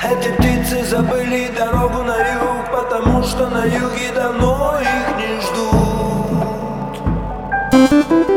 Эти птицы забыли дорогу на юг, потому что на юге давно их не ждут.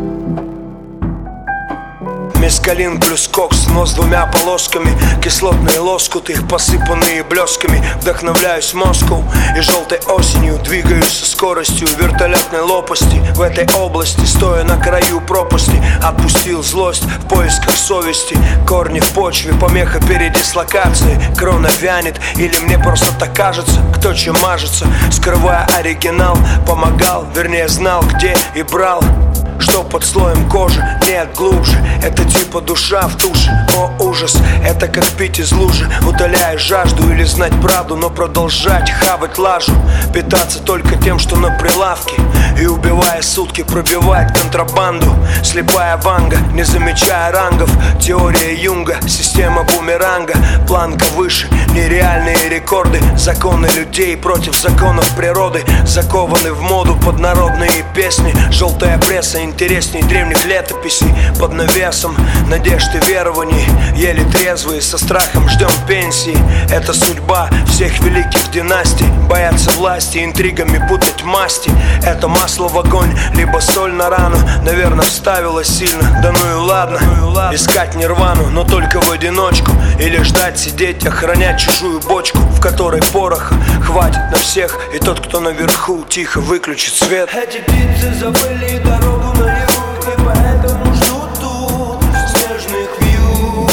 Мескалин плюс кокс, но с двумя полосками. Кислотные лоскуты, посыпанные блесками. Вдохновляюсь Москву и желтой осенью. Двигаюсь со скоростью вертолетной лопасти. В этой области, стоя на краю пропасти, отпустил злость в поисках совести. Корни в почве, помеха передислокации. Крона вянет или мне просто так кажется. Кто чем мажется, скрывая оригинал. Помогал, вернее знал где и брал. Что под слоем кожи, нет глубже. Это типа душа в туше, о ужас. Это как пить из лужи, утоляя жажду. Или знать правду, но продолжать хавать лажу. Питаться только тем, что на прилавке. И убивая сутки, пробивает контрабанду. Слепая ванга, не замечая рангов. Теория Юнга, система бумеранга. Планка выше, нереальные рекорды. Законы людей против законов природы. Закованы в моду под народные песни. Желтая пресса интересней древних летописей. Под навесом надежд и верований. Еле трезвые, со страхом ждем пенсии. Это судьба всех великих династий. Боятся власти, интригами путать масти. Это масло в огонь, либо соль на рану. Наверное, вставила сильно, да ну и ладно. Искать нирвану, но только в одиночку. Или ждать, сидеть, охранять чужую бочку, в которой пороха хватит на всех. И тот, кто наверху, тихо выключит свет. Эти птицы забыли дорогу на юг, и поэтому ждут тут снежных вьюг.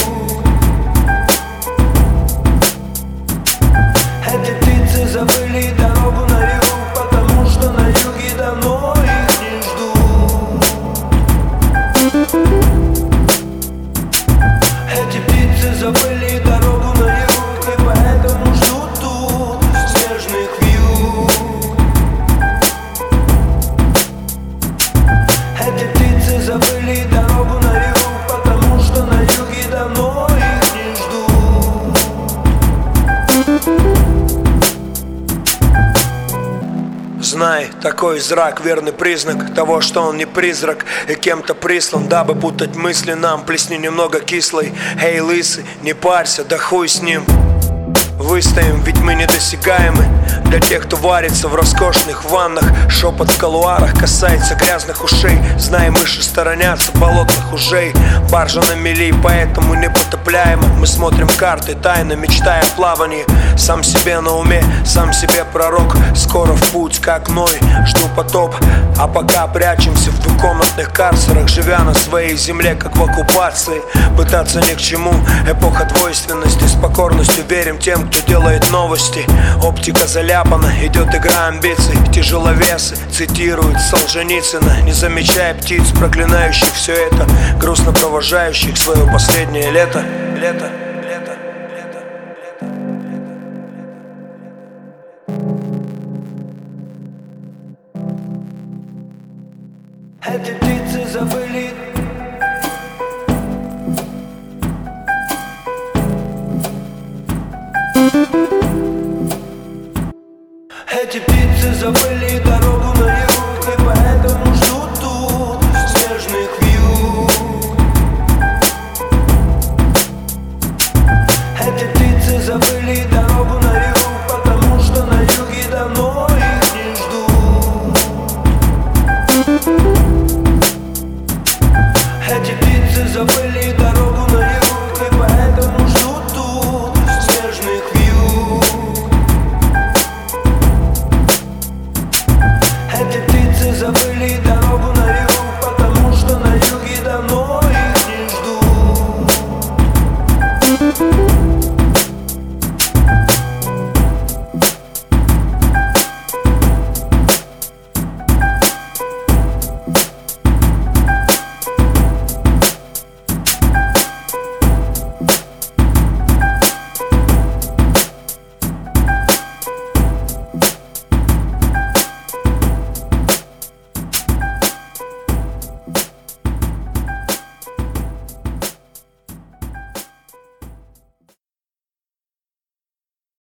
Эти птицы забыли дорогу на юг, потому что на юге давно их не ждут. Эти птицы забыли дорогу на юг, и поэтому ждут тут снежных вьюг. Эти птицы забыли дорогу на юг, потому что на юге давно их не ждут. Знай, такой зрак — верный признак того, что он не призрак и кем-то прислан, дабы путать мысли нам. Плесни немного кислой. Эй, лысый, не парься, да хуй с ним. Выстоим, ведь мы недосягаемы для тех, кто варится в роскошных ваннах. Шепот в колуарах касается грязных ушей. Знай, мыши сторонятся болотных ужей. Баржа на мели, поэтому непотопляема. Мы смотрим карты, тайно мечтая о плавании. Сам себе на уме, сам себе пророк. Скоро в путь, как Ной, жду потоп. А пока прячемся в двухкомнатных карцерах, живя на своей земле, как в оккупации. Пытаться ни к чему, эпоха двойственности. С покорностью верим тем, кто делает новости. Оптика заляпана, идет игра амбиций. Тяжеловесы цитируют Солженицына, не замечая птиц, проклинающих все это, грустно провожающих свое последнее лето. Эти птицы забыли. Эти птицы забыли дорогу на юг, и поэтому ждут тут снежных вьюг. Эти птицы забыли дорогу